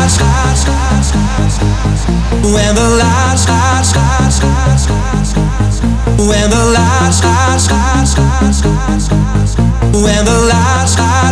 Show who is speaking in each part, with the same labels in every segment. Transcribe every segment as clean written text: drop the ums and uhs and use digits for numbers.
Speaker 1: when the lights, when the lights, when the lights,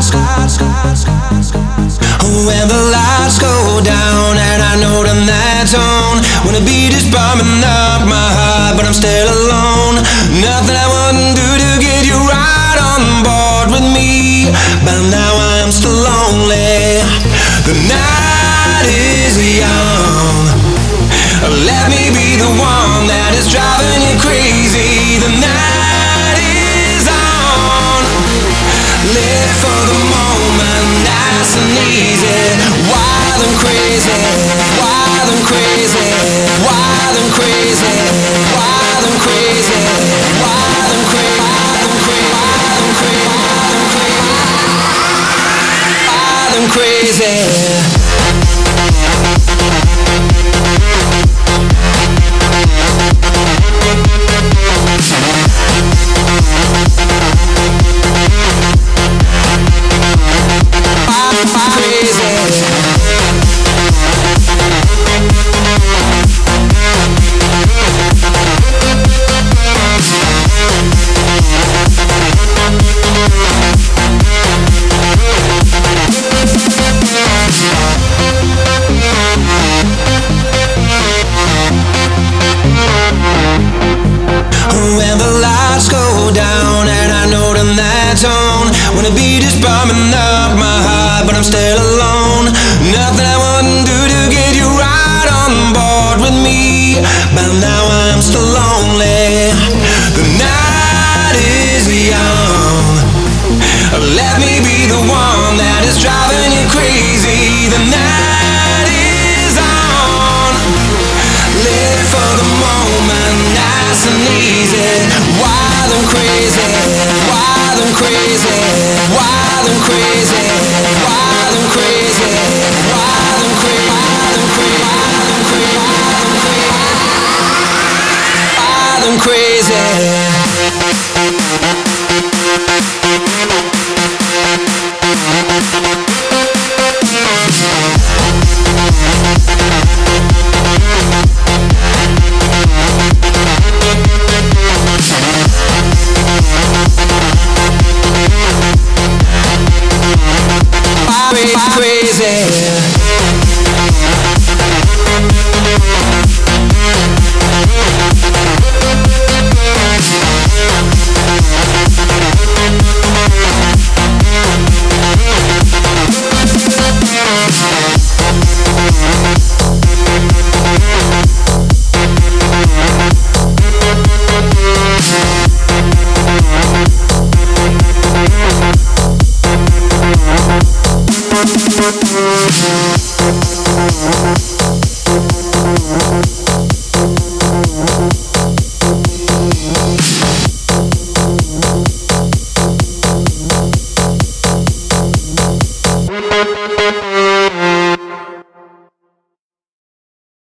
Speaker 1: when the lights go down and I know the night's on, when the beat is bumming up my heart, but I'm still alone. Nothing I wouldn't do to get you right on board with me, but now I'm still lonely. The night is young. Let me be the one that is driving you crazy. The night is on. Live for the moment, nice and easy. Wild and crazy, wild and crazy, wild and crazy, wild and crazy, wild and crazy, wild and crazy, wild and crazy, wild and crazy. When the lights go down and I know the night's on, when the beat is bumming up my heart, but I'm still alone. Nothing I wouldn't do to get you right on board with me, but now I'm still lonely. The night is young. Let me be the one that is driving you crazy. The night is on. Live for the moment, nice and easy. Wild and crazy, wild and crazy, wild and crazy, wild and crazy, wild and crazy, wild and crazy, wild and crazy, wild and crazy.
Speaker 2: We'll be right back.